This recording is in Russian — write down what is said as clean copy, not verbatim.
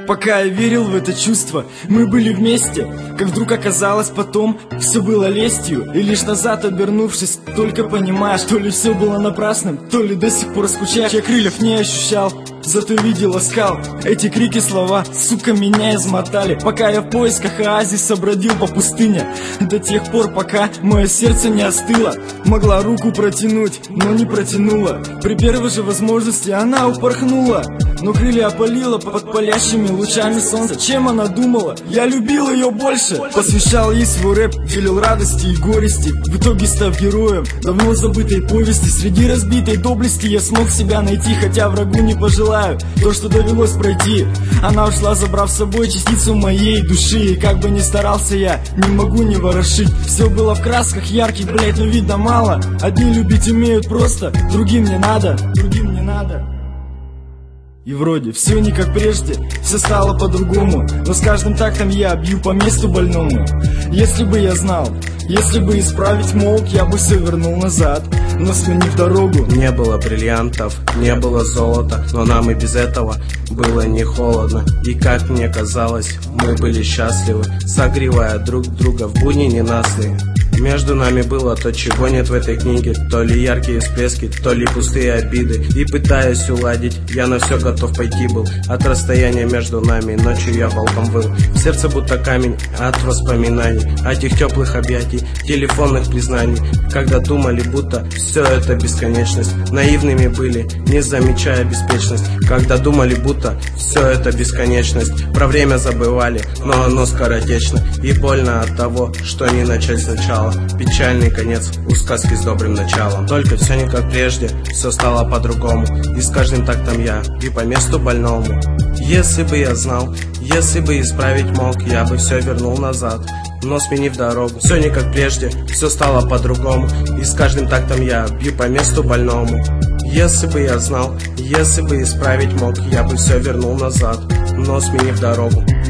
Пока я верил в это чувство, мы были вместе. Как вдруг оказалось потом, все было лестью. И лишь назад обернувшись, только понимаешь, то ли все было напрасным, то ли до сих пор скучаешь. Я крыльев не ощущал, зато видел скал. Эти крики, слова, сука, меня измотали. Пока я в поисках оазиса бродил по пустыне, до тех пор, пока мое сердце не остыло. Могла руку протянуть, но не протянула. При первой же возможности она упорхнула, но крылья опалила под палящими лучами солнца. Чем она думала? Я любил ее больше. Посвящал ей свой рэп, делил радости и горести. В итоге став героем давно забытой повести. Среди разбитой доблести я смог себя найти, хотя врагу не пожелаю то, что довелось пройти. Она ушла, забрав с собой частицу моей души. И как бы ни старался я, не могу не ворошить. Все было в красках ярких, блять, но видно мало. Одни любить умеют просто, другим не надо, другим не надо. И вроде все не как прежде, все стало по-другому. Но с каждым тактом я бью по месту больному. Если бы я знал, если бы исправить мог, я бы все вернул назад, но сменив дорогу. Не было бриллиантов, не было золота, но нам и без этого было не холодно. И как мне казалось, мы были счастливы, согревая друг друга в будни ненастные. Между нами было то, чего нет в этой книге. То ли яркие всплески, то ли пустые обиды. И пытаясь уладить, я на все готов пойти был. От расстояния между нами ночью я волком выл. В сердце будто камень от воспоминаний, от тех теплых объятий, телефонных признаний. Когда думали, будто все это бесконечность. Наивными были, не замечая беспечность. Когда думали, будто все это бесконечность. Про время забывали, но оно скоротечно. И больно от того, что не начать сначала. Печальный конец у сказки с добрым началом. Только все не как прежде, все стало по-другому. И с каждым тактом я и по месту больному. Если бы я знал, если бы исправить мог, я бы все вернул назад, но сменив дорогу. Все не как прежде, все стало по-другому. И с каждым тактом я бью по месту больному. Если бы я знал, если бы исправить мог, я бы все вернул назад, но сменив дорогу.